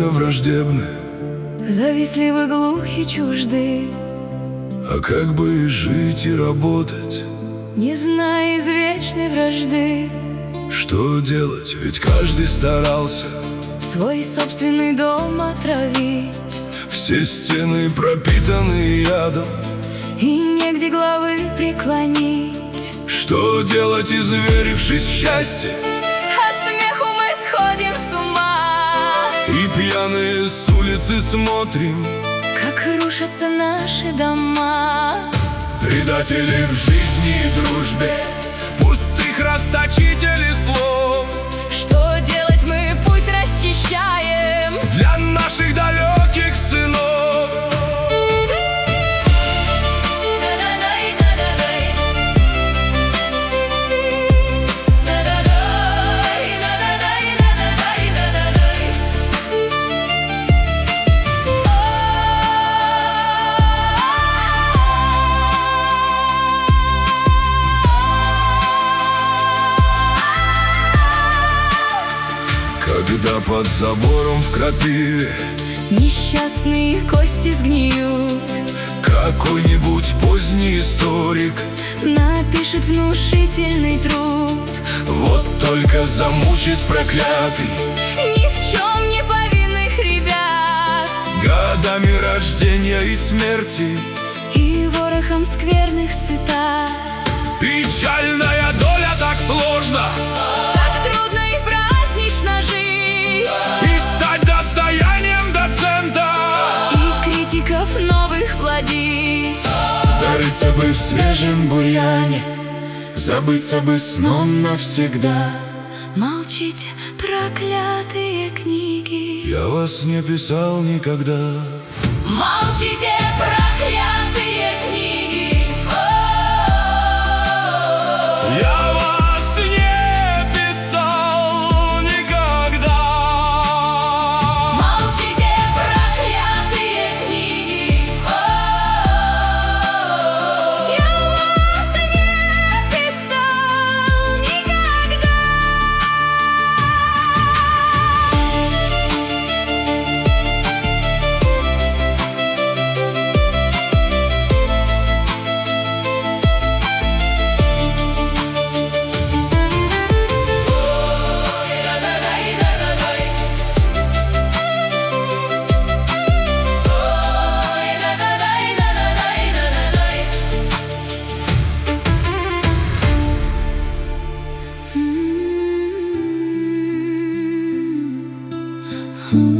враждебны, завистливы, глухи, чужды, а как бы жить и работать, не зная извечной вражды. что делать, ведь каждый старался Свой собственный дом отравить, все стены пропитаны ядом. и негде главы преклонить. Что делать, изверившись в счастье, От смеху мы сходим с ума, и пьяные с улицы смотрим, как рушатся наши дома. предатели в жизни и дружбе, пустых расточителей слов. Что делать, мы путь расчищаем Для наших далеких сынов. Когда под забором в крапиве несчастные кости сгниют, какой-нибудь поздний историк напишет внушительный труд. вот только замучит проклятый Ни в чем не повинных ребят, годами рождения и смерти. и ворохом скверных цитат. Печальная доля, так сложно, Так трудно и празднично жить, и стать достоянием доцента, и критиков новых плодить. зарыться бы в свежем бурьяне, забыться бы сном навсегда. Молчите, проклятые книги, Я вас не писал никогда. молчите, проклятые книги. Я вас не писал никогда. Молчите, проклятые книги. Я вас не писал никогда. Mm-hmm.